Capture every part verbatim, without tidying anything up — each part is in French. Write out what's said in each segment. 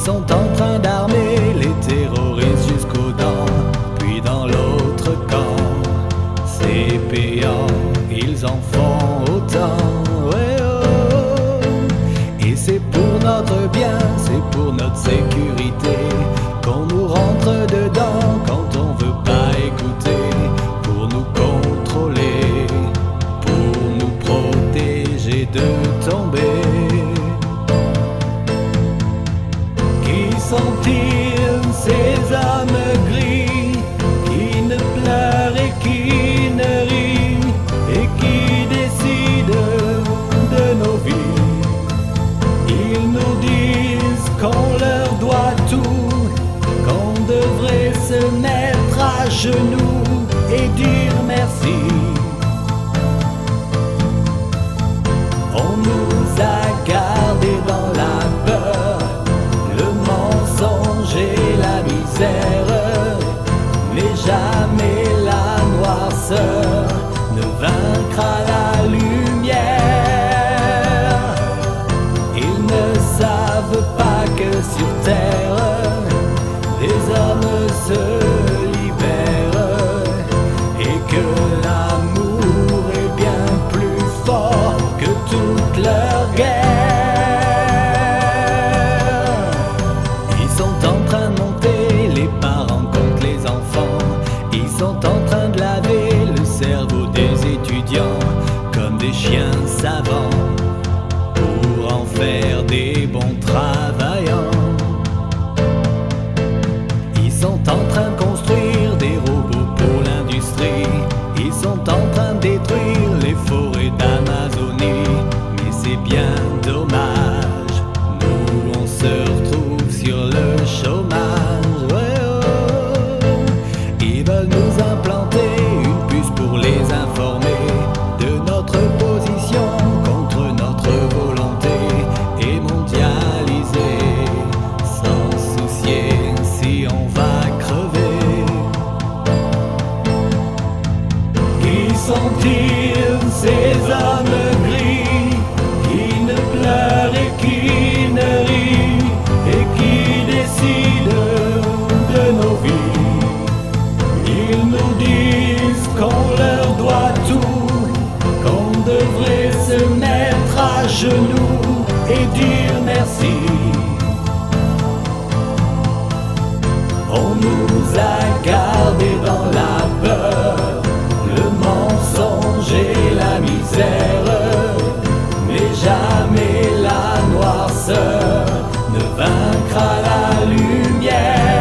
sont en train d'armer les terroristes jusqu'aux dents. Puis dans l'autre camp, c'est payant, ils en font autant. Ouais, oh. Et c'est pour notre bien, c'est pour notre sécurité qu'on nous rentre dedans quand on veut pas écouter. Pour nous contrôler, pour nous protéger de tomber. Qui sont-ils ces hommes gris qui ne pleurent et qui ne rient et qui décident de nos vies? Ils nous disent qu'on leur doit tout, qu'on devrait se mettre à genoux et dire merci. On nous a gardés dans la peur, le mensonge et la misère, mais jamais la noirceur ne vaincra la lumière. Ils ne savent pas que sur terre, les hommes se libèrent et que l'amour est bien plus fort que toute leur guerre. Ils sont en train de monter les parents contre les enfants. Ils sont en train de laver le cerveau des étudiants comme des chiens savants pour en faire des bons travailleurs. Ils sont en train de construire des robots pour l'industrie. Ils sont en train de détruire les forêts d'Amazonie. Mais c'est bien dommage, nous on se retrouve sur le chômage. Ouais, oh. Ils veulent nous implanter une puce pour les informer de notre position contre notre volonté et mondialiser sans soucier si on va crever. Qui sont-ils ces hommes gris qui ne pleurent et qui ne rient et qui décident de nos vies? Ils nous disent qu'on leur doit tout, qu'on devrait se mettre à genoux et dire merci. On nous a gardés dans la peur, le mensonge et la misère, mais jamais la noirceur ne vaincra la lumière.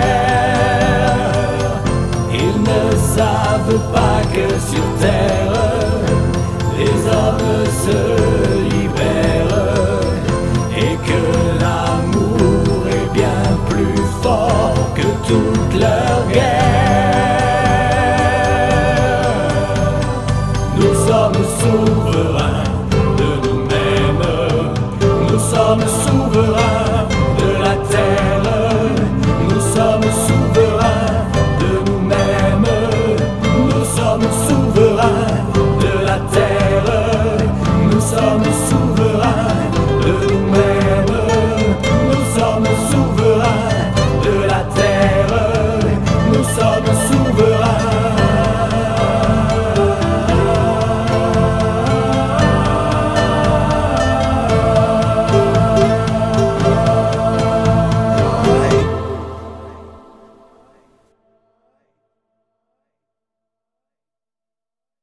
Ils ne savent pas que sur terre, les hommes se